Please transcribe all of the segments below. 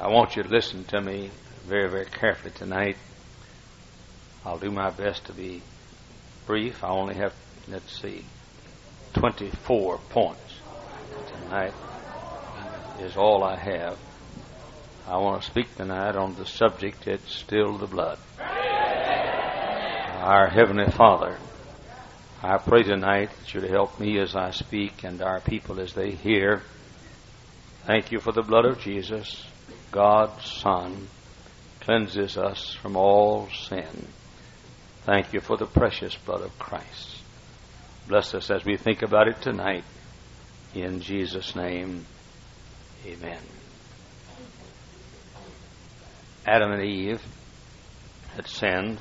I want you to listen to me very, very carefully tonight. I'll do my best to be brief. I only have, 24 points tonight is all I have. I want to speak tonight on the subject, it's still the blood. Our Heavenly Father, I pray tonight that you'll help me as I speak and our people as they hear. Thank you for the blood of Jesus, God's Son, cleanses us from all sin. Thank you for the precious blood of Christ. Bless us as we think about it tonight. In Jesus' name, amen. Adam and Eve had sinned.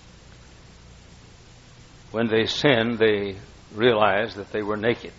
When they sinned, they realized that they were naked.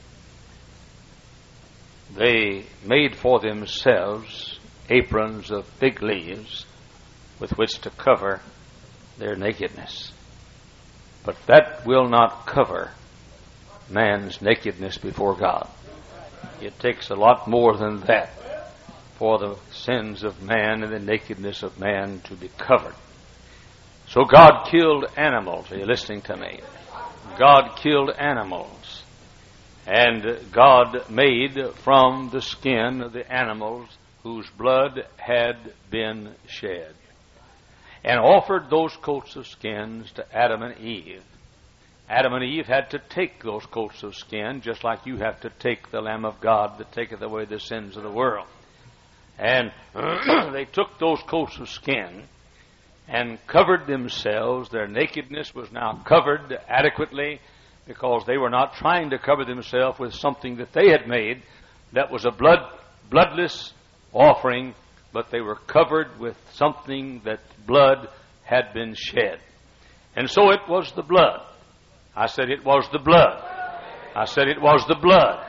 They made for themselves aprons of fig leaves with which to cover their nakedness. But that will not cover man's nakedness before God. It takes a lot more than that for the sins of man and the nakedness of man to be covered. So God killed animals. Are you listening to me? God killed animals. And God made from the skin of the animals whose blood had been shed, and offered those coats of skins to Adam and Eve. Adam and Eve had to take those coats of skin, just like you have to take the Lamb of God that taketh away the sins of the world. And they took those coats of skin and covered themselves. Their nakedness was now covered adequately, because they were not trying to cover themselves with something that they had made that was a bloodless offering, but they were covered with something that blood had been shed. And so it was the blood. I said it was the blood. I said it was the blood.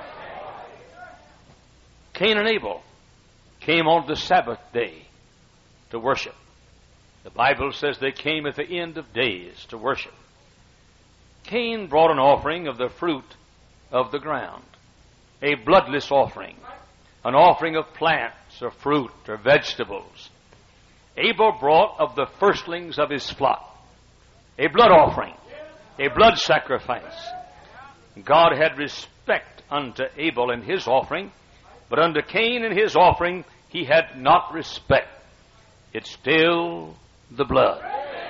Cain and Abel came on the Sabbath day to worship. The Bible says they came at the end of days to worship. Cain brought an offering of the fruit of the ground, a bloodless offering, an offering of plants or fruit or vegetables. Abel brought of the firstlings of his flock, a blood offering, a blood sacrifice. God had respect unto Abel and his offering, but unto Cain and his offering he had not respect. It's still the blood.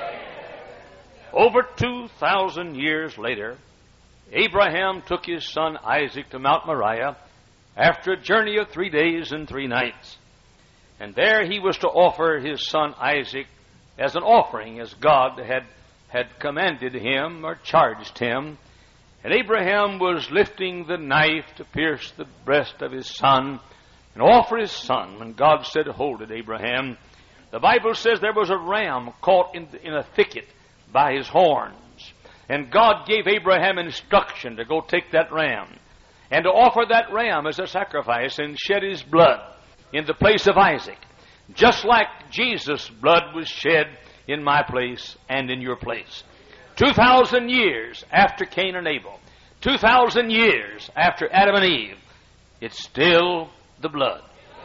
Over 2,000 years later, Abraham took his son Isaac to Mount Moriah after a journey of 3 days and 3 nights. And there he was to offer his son Isaac as an offering, as God had commanded him or charged him. And Abraham was lifting the knife to pierce the breast of his son and offer his son. When God said, "Hold it, Abraham," the Bible says there was a ram caught in a thicket by his horns. And God gave Abraham instruction to go take that ram and to offer that ram as a sacrifice and shed his blood in the place of Isaac, just like Jesus' blood was shed in my place and in your place. 2,000 years after Cain and Abel, 2,000 years after Adam and Eve, it's still the blood.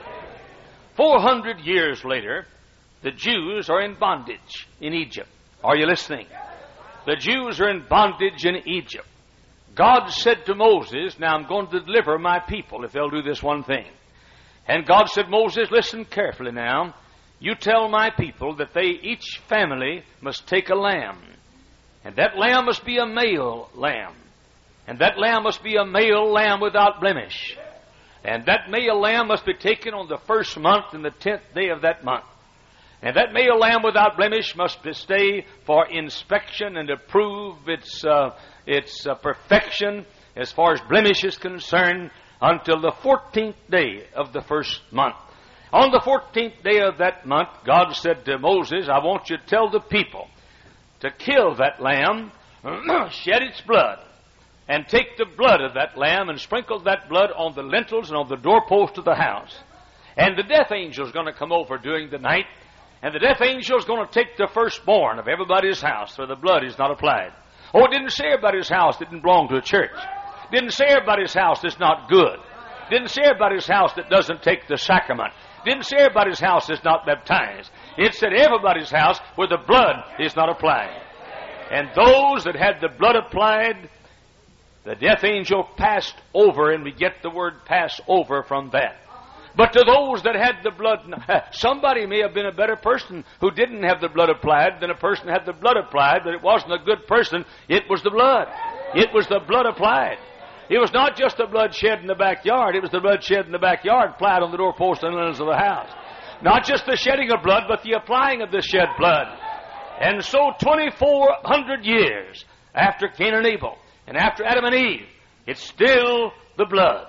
400 years later, the Jews are in bondage in Egypt. Are you listening? The Jews are in bondage in Egypt. God said to Moses, "Now I'm going to deliver my people if they'll do this one thing." And God said, "Moses, listen carefully now. You tell my people that they, each family, must take a lamb. And that lamb must be a male lamb. And that lamb must be a male lamb without blemish. And that male lamb must be taken on the first month and the 10th day of that month. And that male lamb without blemish must stay for inspection and to prove its perfection as far as blemish is concerned until the 14th day of the first month. On the 14th day of that month, God said to Moses, "I want you to tell the people to kill that lamb, shed its blood, and take the blood of that lamb and sprinkle that blood on the lintels and on the doorpost of the house. And the death angel is going to come over during the night, and the death angel is going to take the firstborn of everybody's house where the blood is not applied." Oh, it didn't say everybody's house that didn't belong to a church. Didn't say everybody's house that's not good. Didn't say everybody's house that doesn't take the sacrament. Didn't say everybody's house is not baptized. It said everybody's house where the blood is not applied. And those that had the blood applied, the death angel passed over, and we get the word pass over from that. But to those that had the blood, somebody may have been a better person who didn't have the blood applied than a person who had the blood applied, but it wasn't a good person. It was the blood. It was the blood applied. It was not just the blood shed in the backyard. It was the blood shed in the backyard applied on the doorpost and linens of the house. Not just the shedding of blood, but the applying of the shed blood. And so 2,400 years after Cain and Abel, and after Adam and Eve, it's still the blood.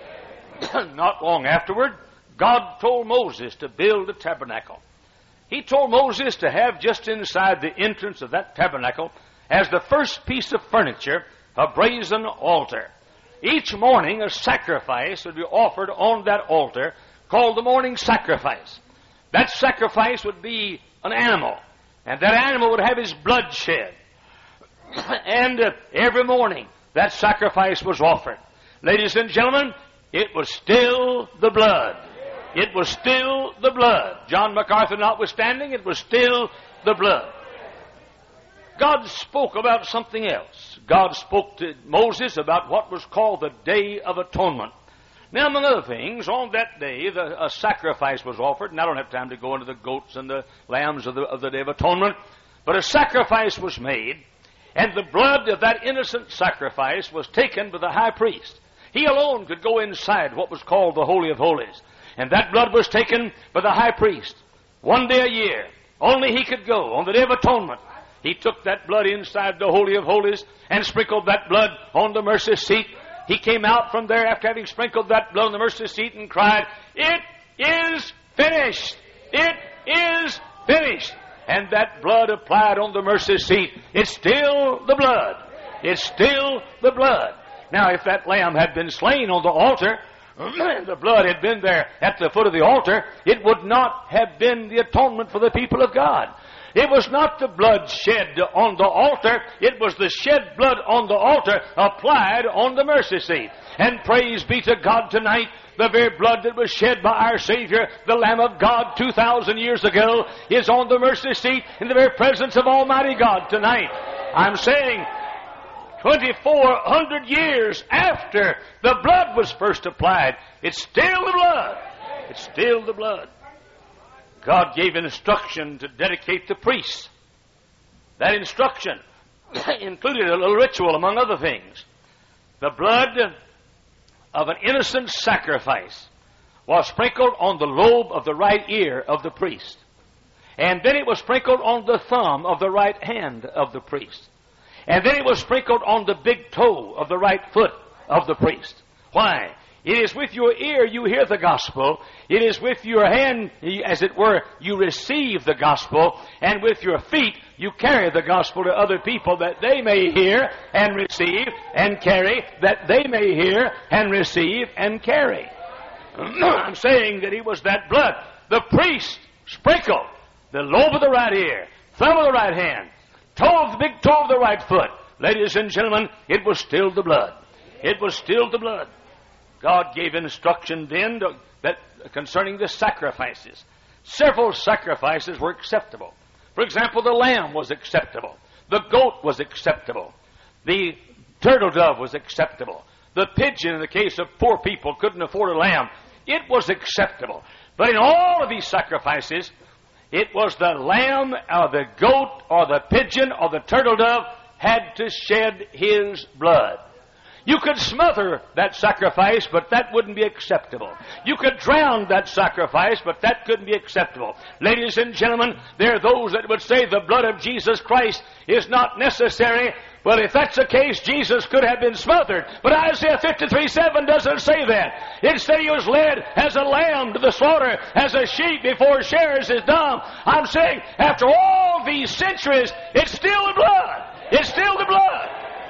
Not long afterward, God told Moses to build a tabernacle. He told Moses to have just inside the entrance of that tabernacle, as the first piece of furniture, a brazen altar. Each morning a sacrifice would be offered on that altar called the morning sacrifice. That sacrifice would be an animal, and that animal would have his blood shed. And every morning that sacrifice was offered. Ladies and gentlemen, it was still the blood. It was still the blood. John MacArthur notwithstanding, it was still the blood. God spoke about something else. God spoke to Moses about what was called the Day of Atonement. Now, among other things, on that day, a sacrifice was offered, and I don't have time to go into the goats and the lambs of the Day of Atonement, but a sacrifice was made, and the blood of that innocent sacrifice was taken by the high priest. He alone could go inside what was called the Holy of Holies, and that blood was taken by the high priest. One day a year, only he could go on the Day of Atonement. He took that blood inside the Holy of Holies and sprinkled that blood on the mercy seat. He came out from there after having sprinkled that blood on the mercy seat and cried, "It is finished! It is finished!" And that blood applied on the mercy seat, it's still the blood. It's still the blood. Now, if that lamb had been slain on the altar, and the blood had been there at the foot of the altar, it would not have been the atonement for the people of God. It was not the blood shed on the altar. It was the shed blood on the altar applied on the mercy seat. And praise be to God tonight, the very blood that was shed by our Savior, the Lamb of God, 2,000 years ago, is on the mercy seat in the very presence of Almighty God tonight. I'm saying 2,400 years after the blood was first applied, it's still the blood. It's still the blood. God gave instruction to dedicate the priests. That instruction included a little ritual, among other things. The blood of an innocent sacrifice was sprinkled on the lobe of the right ear of the priest. And then it was sprinkled on the thumb of the right hand of the priest. And then it was sprinkled on the big toe of the right foot of the priest. Why? It is with your ear you hear the gospel. It is with your hand, as it were, you receive the gospel. And with your feet, you carry the gospel to other people that they may hear and receive and carry, that they may hear and receive and carry. I'm saying that it was that blood. The priest sprinkled the lobe of the right ear, thumb of the right hand, the big toe of the right foot. Ladies and gentlemen, it was still the blood. It was still the blood. God gave instruction then concerning the sacrifices. Several sacrifices were acceptable. For example, the lamb was acceptable. The goat was acceptable. The turtle dove was acceptable. The pigeon, in the case of poor people, couldn't afford a lamb. It was acceptable. But in all of these sacrifices, it was the lamb or the goat or the pigeon or the turtle dove had to shed his blood. You could smother that sacrifice, but that wouldn't be acceptable. You could drown that sacrifice, but that couldn't be acceptable. Ladies and gentlemen, there are those that would say the blood of Jesus Christ is not necessary. Well, if that's the case, Jesus could have been smothered. But Isaiah 53:7 doesn't say that. It said he was led as a lamb to the slaughter, as a sheep before shearers is dumb. I'm saying, after all these centuries, it's still the blood. It's still the blood.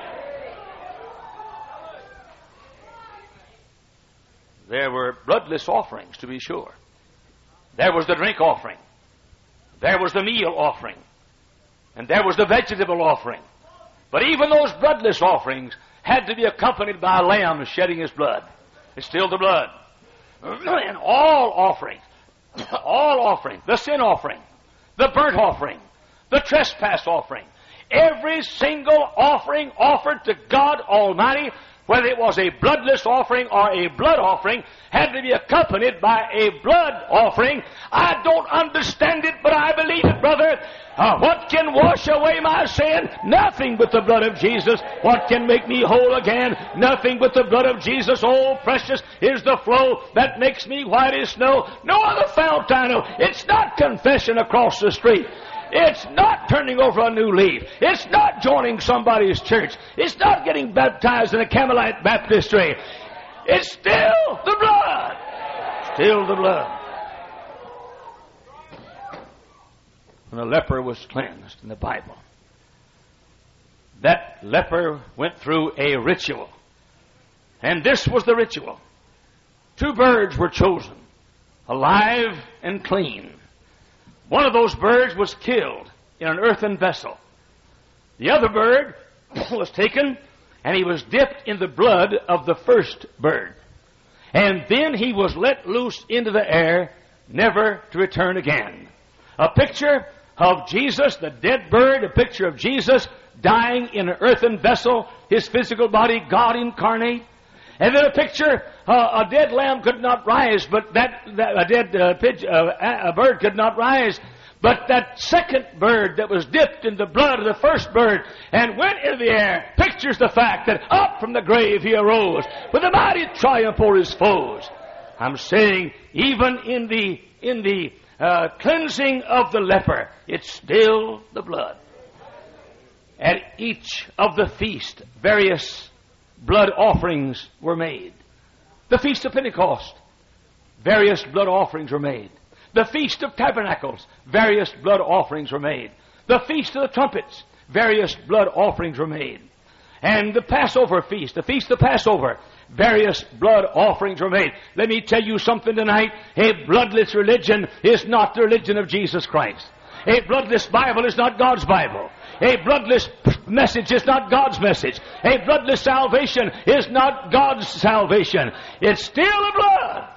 There were bloodless offerings, to be sure. There was the drink offering. There was the meal offering. And there was the vegetable offering. But even those bloodless offerings had to be accompanied by a lamb shedding his blood. It's still the blood. And all offerings, all offering, the sin offering, the burnt offering, the trespass offering, every single offering offered to God Almighty, whether it was a bloodless offering or a blood offering, had to be accompanied by a blood offering. I don't understand it, but I believe it, brother. What can wash away my sin? Nothing but the blood of Jesus. What can make me whole again? Nothing but the blood of Jesus. Oh, precious is the flow that makes me white as snow. No other fount I know. It's not confession across the street. It's not turning over a new leaf. It's not joining somebody's church. It's not getting baptized in a Carmelite baptistry. It's still the blood. Still the blood. When a leper was cleansed in the Bible, that leper went through a ritual. And this was the ritual. 2 birds were chosen, alive and clean. One of those birds was killed in an earthen vessel. The other bird was taken, and he was dipped in the blood of the first bird. And then he was let loose into the air, never to return again. A picture of Jesus, the dead bird, a picture of Jesus dying in an earthen vessel, his physical body, God incarnate. And then a picture, a dead lamb could not rise, but a bird could not rise. But that second bird that was dipped in the blood of the first bird and went into the air pictures the fact that up from the grave he arose with a mighty triumph over his foes. I'm saying even in the cleansing of the leper, it's still the blood. At each of the feast, various blood offerings were made. The Feast of Pentecost, various blood offerings were made. The Feast of Tabernacles, various blood offerings were made. The Feast of the Trumpets, various blood offerings were made. And the Passover feast, the Feast of Passover, various blood offerings were made. Let me tell you something tonight. A bloodless religion is not the religion of Jesus Christ. A bloodless Bible is not God's Bible. A bloodless message is not God's message. A bloodless salvation is not God's salvation. It's still the blood.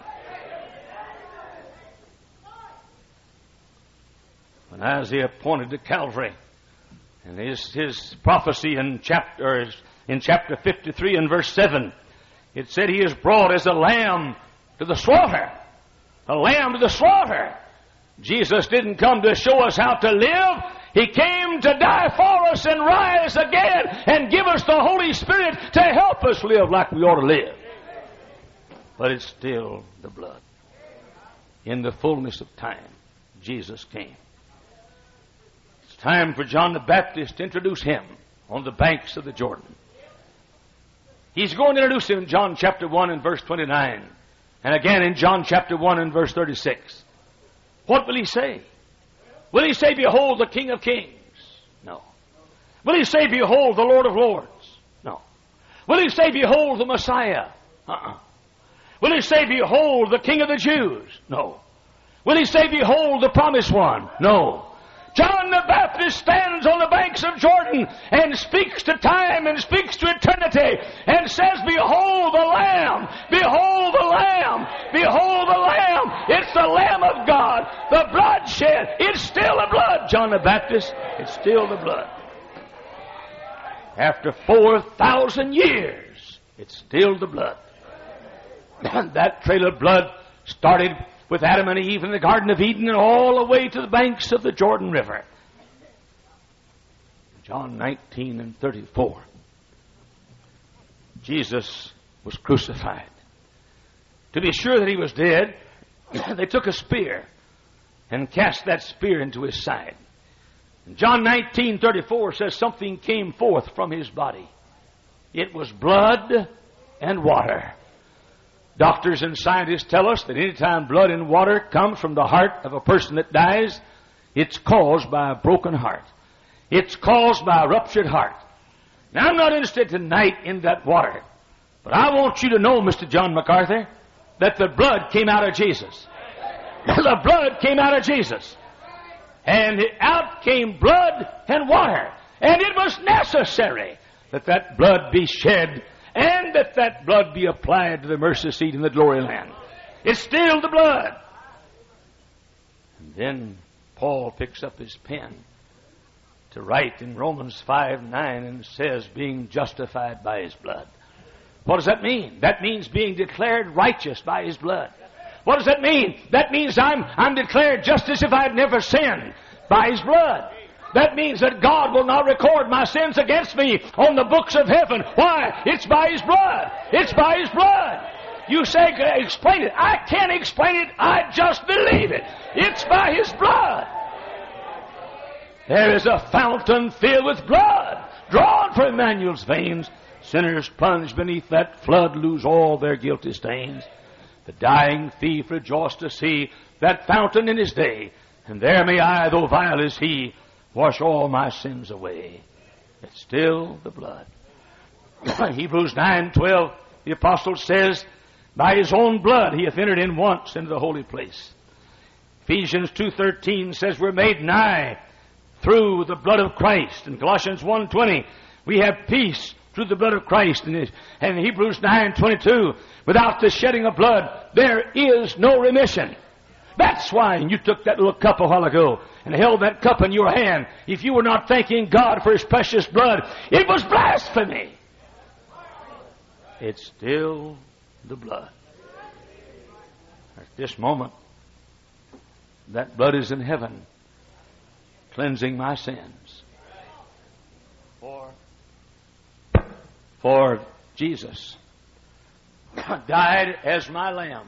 When Isaiah pointed to Calvary, and his prophecy in chapter 53 and verse 7, it said he is brought as a lamb to the slaughter. A lamb to the slaughter. Jesus didn't come to show us how to live. He came to die for us and rise again and give us the Holy Spirit to help us live like we ought to live. But it's still the blood. In the fullness of time, Jesus came. It's time for John the Baptist to introduce him on the banks of the Jordan. He's going to introduce him in John chapter 1 and verse 29. And again in John chapter 1 and verse 36. What will he say? Will he say, behold, the King of Kings? No. Will he say, behold, the Lord of Lords? No. Will he say, behold, the Messiah? Will he say, behold, the King of the Jews? No. Will he say, behold, the Promised One? No. John the Baptist stands on the banks of Jordan and speaks to time and speaks to eternity and says, behold the Lamb, behold the Lamb, behold the Lamb. It's the Lamb of God, the blood shed. It's still the blood, John the Baptist. It's still the blood. After 4,000 years, it's still the blood. That trail of blood started with Adam and Eve in the Garden of Eden and all the way to the banks of the Jordan River. John 19 and 34. Jesus was crucified. To be sure that he was dead, they took a spear and cast that spear into his side. And John 19:34 says something came forth from his body. It was blood and water. Doctors and scientists tell us that any time blood and water comes from the heart of a person that dies, it's caused by a broken heart. It's caused by a ruptured heart. Now, I'm not interested tonight in that water, but I want you to know, Mr. John MacArthur, that the blood came out of Jesus. The blood came out of Jesus. And out came blood and water. And it was necessary that that blood be shed and that blood be applied to the mercy seat in the glory land. It's still the blood. Then Paul picks up his pen to write in Romans 5:9 and says, being justified by his blood. What does that mean? That means being declared righteous by his blood. What does that mean? That means I'm declared just as if I had never sinned by his blood. That means that God will not record my sins against me on the books of heaven. Why? It's by his blood. It's by his blood. You say, explain it. I can't explain it. I just believe it. It's by his blood. There is a fountain filled with blood, drawn from Emmanuel's veins. Sinners plunged beneath that flood lose all their guilty stains. The dying thief rejoiced to see that fountain in his day. And there may I, though vile as he, wash all my sins away. It's still the blood. Hebrews 9:12, the apostle says, by his own blood he hath entered in once into the holy place. Ephesians 2:13 says we're made nigh through the blood of Christ. In Colossians 1:20, we have peace through the blood of Christ. And Hebrews 9:22, without the shedding of blood, there is no remission. That's why you took that little cup a while ago and held that cup in your hand. If you were not thanking God for his precious blood, it was blasphemy. It's still the blood. At this moment, that blood is in heaven, cleansing my sins. For Jesus died as my lamb.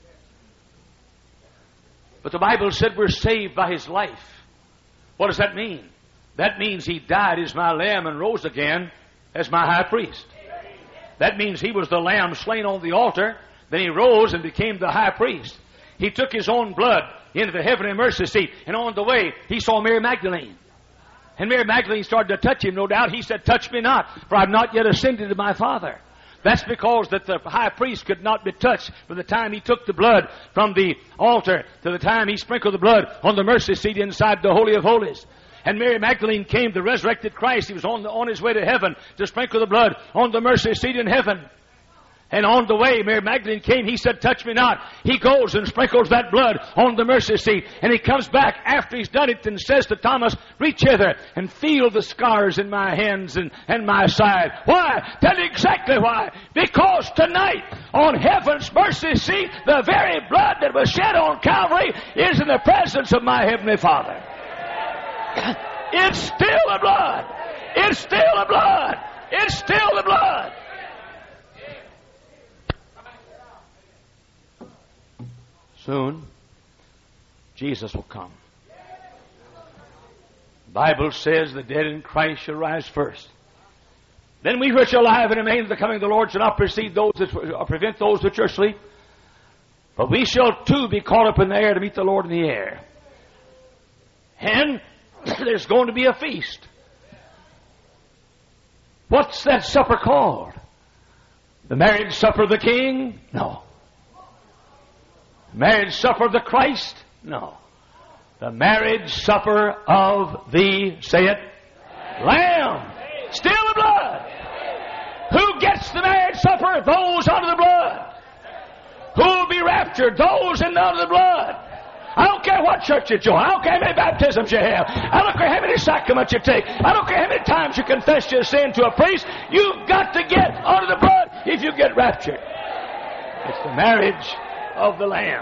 But the Bible said we're saved by his life. What does that mean? That means he died as my lamb and rose again as my high priest. That means he was the lamb slain on the altar. Then he rose and became the high priest. He took his own blood into the heavenly mercy seat. And on the way, he saw Mary Magdalene. And Mary Magdalene started to touch him, no doubt. He said, touch me not, for I have not yet ascended to my Father. That's because that the high priest could not be touched from the time he took the blood from the altar to the time he sprinkled the blood on the mercy seat inside the Holy of Holies. And Mary Magdalene came, the resurrected Christ. He was on his way to heaven to sprinkle the blood on the mercy seat in heaven. And on the way, Mary Magdalene came. He said, touch me not. He goes and sprinkles that blood on the mercy seat. And he comes back after he's done it and says to Thomas, reach hither and feel the scars in my hands and my side. Why? Tell you exactly why. Because tonight, on heaven's mercy seat, the very blood that was shed on Calvary is in the presence of my heavenly Father. It's still the blood. It's still the blood. It's still the blood. Soon, Jesus will come. The Bible says the dead in Christ shall rise first. Then we which are alive and remain to the coming of the Lord shall not precede those that, or prevent those which are asleep. But we shall too be caught up in the air to meet the Lord in the air. And there's going to be a feast. What's that supper called? The marriage supper of the King? No. Marriage supper of the Christ? No. The marriage supper of the, say it, Lamb. Still the blood. Who gets the marriage supper? Those under the blood. Who will be raptured? Those in under the blood. I don't care what church you join. I don't care how many baptisms you have. I don't care how many sacraments you take. I don't care how many times you confess your sin to a priest. You've got to get under the blood if you get raptured. It's the marriage of the Lamb.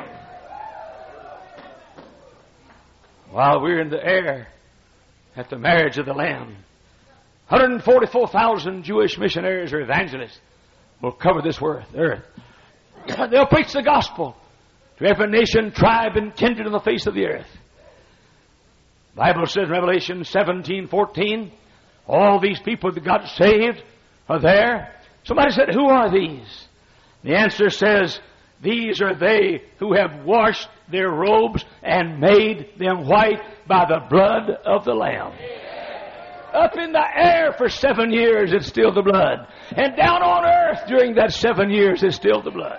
While we're in the air at the marriage of the Lamb, 144,000 Jewish missionaries or evangelists will cover this earth. They'll preach the gospel to every nation, tribe, and kindred on the face of the earth. The Bible says in Revelation 17:14, all these people that got saved are there. Somebody said, who are these? The answer says, these are they who have washed their robes and made them white by the blood of the Lamb. Up in the air for 7 years, it's still the blood. And down on earth during that 7 years, it's still the blood.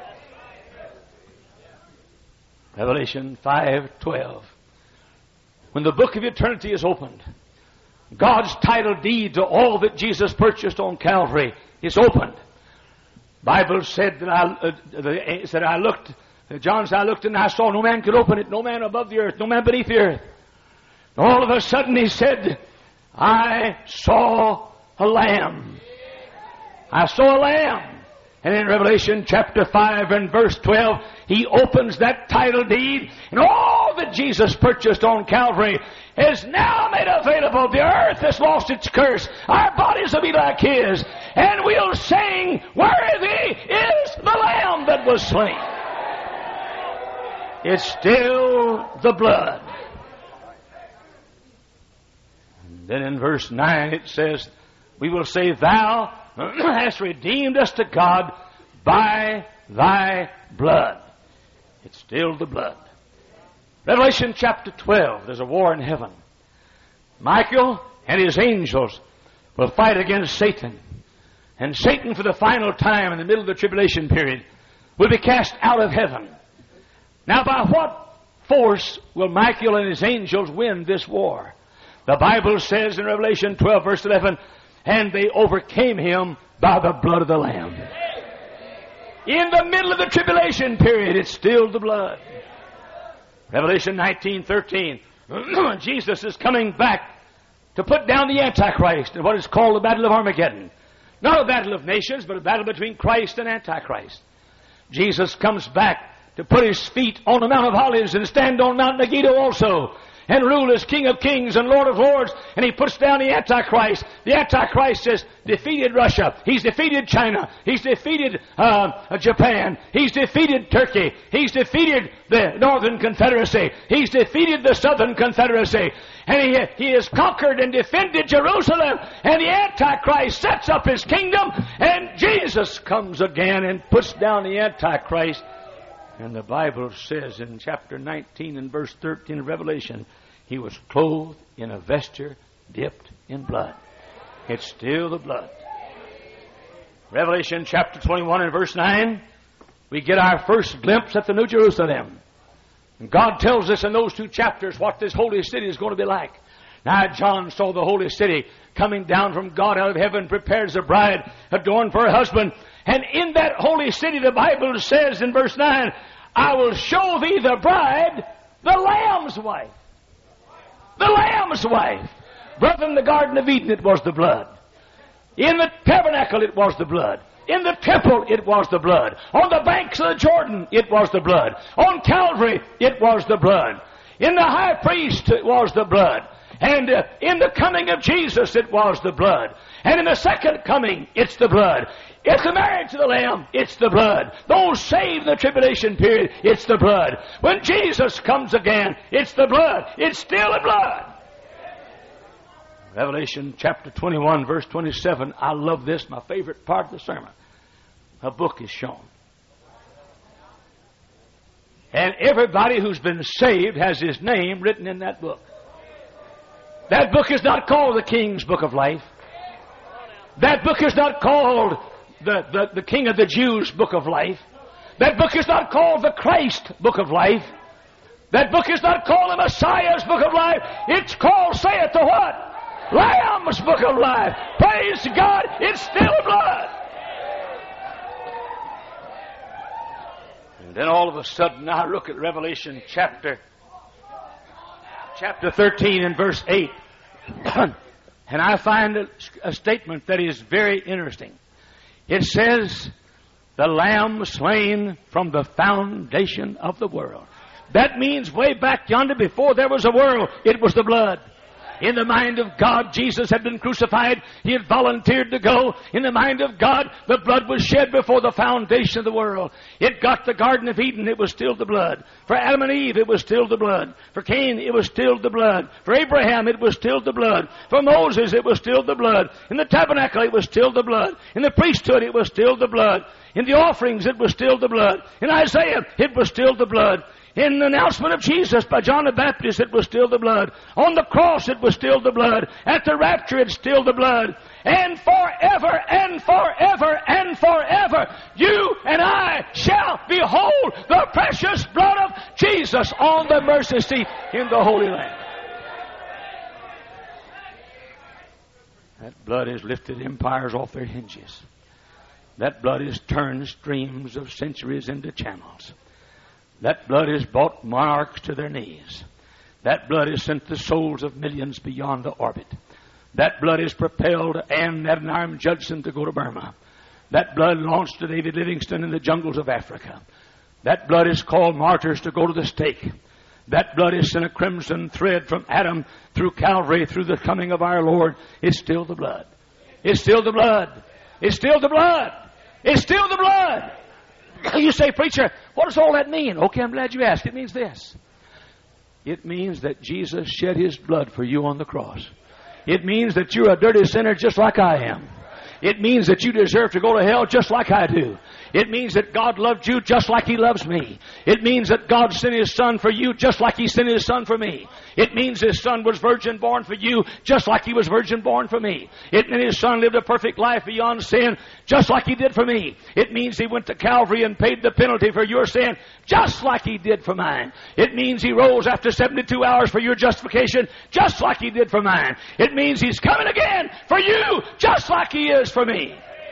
Revelation 5:12. When the book of eternity is opened, God's title deed to all that Jesus purchased on Calvary is opened. Bible said that I looked John said, I looked and I saw no man could open it, no man above the earth, no man beneath the earth. All of a sudden he said, I saw a lamb. I saw a lamb. And in Revelation chapter 5 and verse 12, he opens that title deed, and all that Jesus purchased on Calvary is now made available. The earth has lost its curse. Our bodies will be like His. And we'll sing, worthy is the Lamb that was slain. It's still the blood. And then in verse 9 it says, we will say, Thou hast redeemed us to God by Thy blood. It's still the blood. Revelation chapter 12, there's a war in heaven. Michael and his angels will fight against Satan. And Satan, for the final time in the middle of the tribulation period, will be cast out of heaven. Now, by what force will Michael and his angels win this war? The Bible says in Revelation 12, verse 11, and they overcame him by the blood of the Lamb. In the middle of the tribulation period, it's still the blood. Revelation 19:13, Jesus is coming back to put down the Antichrist in what is called the Battle of Armageddon. Not a battle of nations, but a battle between Christ and Antichrist. Jesus comes back to put His feet on the Mount of Olives and stand on Mount Megiddo also, and rule as King of Kings and Lord of Lords, and He puts down the Antichrist. The Antichrist has defeated Russia. He's defeated China. He's defeated Japan. He's defeated Turkey. He's defeated the Northern Confederacy. He's defeated the Southern Confederacy. And he has conquered and defended Jerusalem. And the Antichrist sets up his kingdom, and Jesus comes again and puts down the Antichrist. And the Bible says in chapter 19 and verse 13 of Revelation, He was clothed in a vesture dipped in blood. It's still the blood. Revelation chapter 21 and verse 9, we get our first glimpse at the New Jerusalem. And God tells us in those two chapters what this holy city is going to be like. Now John saw the holy city coming down from God out of heaven, prepared as a bride adorned for her husband. And in that holy city, the Bible says in verse 9, I will show thee the bride, the Lamb's wife. The Lamb's wife. Brother, in the Garden of Eden, it was the blood. In the tabernacle, it was the blood. In the temple, it was the blood. On the banks of the Jordan, it was the blood. On Calvary, it was the blood. In the high priest, it was the blood. And in the coming of Jesus, it was the blood. And in the second coming, it's the blood. It's the marriage of the Lamb, it's the blood. Those saved in the tribulation period, it's the blood. When Jesus comes again, it's the blood. It's still the blood. Revelation chapter 21, verse 27. I love this, my favorite part of the sermon. A book is shown. And everybody who's been saved has his name written in that book. That book is not called the King's Book of Life. That book is not called the King of the Jews Book of Life. That book is not called the Christ Book of Life. That book is not called the Messiah's Book of Life. It's called, saith the what? Lamb's Book of Life. Praise God, it's still blood. And then all of a sudden, I look at Revelation chapter 13 and verse 8. And I find a statement that is very interesting. It says, the Lamb slain from the foundation of the world. That means way back yonder, before there was a world, it was the blood. In the mind of God, Jesus had been crucified. He had volunteered to go. In the mind of God, the blood was shed before the foundation of the world. It got the Garden of Eden, it was still the blood. For Adam and Eve, it was still the blood. For Cain, it was still the blood. For Abraham, it was still the blood. For Moses, it was still the blood. In the tabernacle, it was still the blood. In the priesthood, it was still the blood. In the offerings, it was still the blood. In Isaiah, it was still the blood. In the announcement of Jesus by John the Baptist, it was still the blood. On the cross, it was still the blood. At the rapture, it's still the blood. And forever and forever and forever, you and I shall behold the precious blood of Jesus on the mercy seat in the Holy Land. That blood has lifted empires off their hinges. That blood has turned streams of centuries into channels. That blood has brought monarchs to their knees. That blood has sent the souls of millions beyond the orbit. That blood has propelled Ann Adoniram Judson to go to Burma. That blood launched David Livingstone in the jungles of Africa. That blood has called martyrs to go to the stake. That blood has sent a crimson thread from Adam through Calvary, through the coming of our Lord. It's still the blood. It's still the blood. It's still the blood. It's still the blood. You say, preacher, what does all that mean? Okay, I'm glad you asked. It means this. It means that Jesus shed His blood for you on the cross. It means that you're a dirty sinner just like I am. It means that you deserve to go to hell just like I do. It means that God loved you just like He loves me. It means that God sent His Son for you just like He sent His Son for me. It means His Son was virgin born for you just like He was virgin born for me. It means His Son lived a perfect life beyond sin just like He did for me. It means He went to Calvary and paid the penalty for your sin just like He did for mine. It means He rose after 72 hours for your justification just like He did for mine. It means He's coming again for you just like He is for me.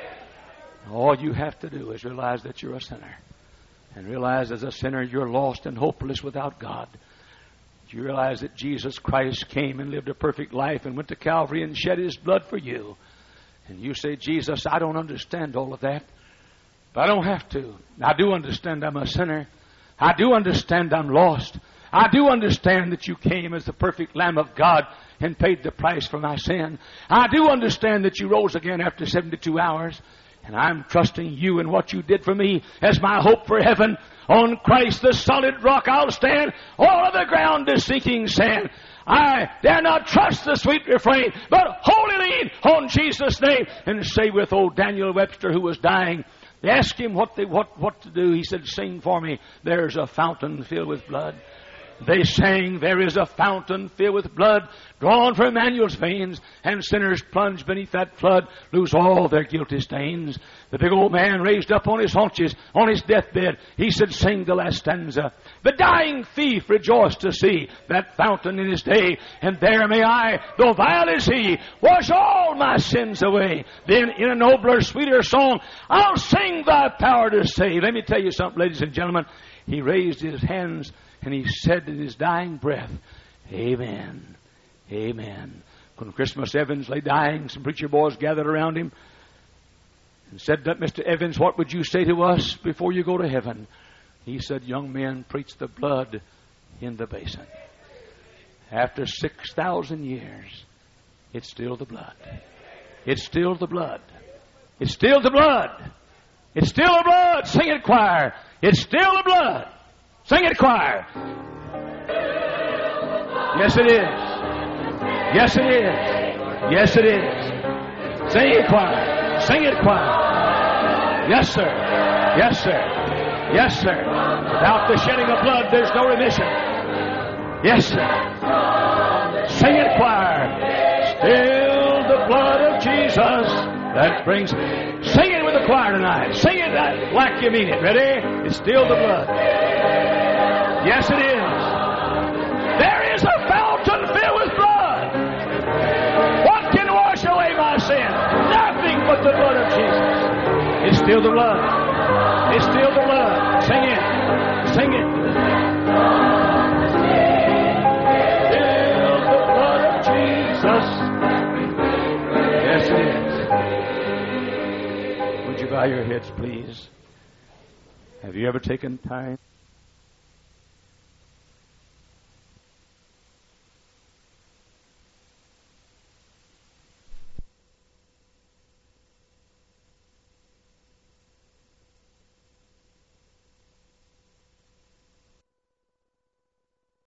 All you have to do is realize that you're a sinner. And realize as a sinner you're lost and hopeless without God. You realize that Jesus Christ came and lived a perfect life and went to Calvary and shed His blood for you. And you say, Jesus, I don't understand all of that. But I don't have to. I do understand I'm a sinner. I do understand I'm lost. I do understand that you came as the perfect Lamb of God and paid the price for my sin. I do understand that you rose again after 72 hours. And I'm trusting you and what you did for me as my hope for heaven. On Christ the solid rock I'll stand. All of the ground is sinking sand. I dare not trust the sweet refrain, but wholly lean on Jesus' name. And say with old Daniel Webster, who was dying, they asked him what to do. He said, sing for me, there's a fountain filled with blood. They sang, there is a fountain filled with blood, drawn from Emmanuel's veins, and sinners plunge beneath that flood, lose all their guilty stains. The big old man raised up on his haunches, on his deathbed, he said, sing the last stanza. The dying thief rejoiced to see that fountain in his day, and there may I, though vile as he, wash all my sins away. Then in a nobler, sweeter song, I'll sing thy power to save. Let me tell you something, ladies and gentlemen. He raised his hands and he said in his dying breath, Amen, Amen. When Christmas Evans lay dying, some preacher boys gathered around him and said, Mr. Evans, what would you say to us before you go to heaven? He said, young men, preach the blood in the basin. After 6,000 years, it's still the blood. It's still the blood. It's still the blood. It's still the blood. Sing it, choir. It's still the blood. Sing it, choir. Yes, it is. Yes, it is. Yes, it is. Sing it, choir. Sing it, choir. Yes, sir. Yes, sir. Yes, sir. Without the shedding of blood, there's no remission. Yes, sir. Sing it, choir. Still the blood of Jesus that brings. Sing it with the choir tonight. Sing it like you mean it. Ready? It's still the blood. Yes, it is. There is a fountain filled with blood. What can wash away my sin? Nothing but the blood of Jesus. It's still the blood. It's still the blood. Sing it. Sing it. Still the blood of Jesus. Yes, it is. Would you bow your heads, please? Have you ever taken time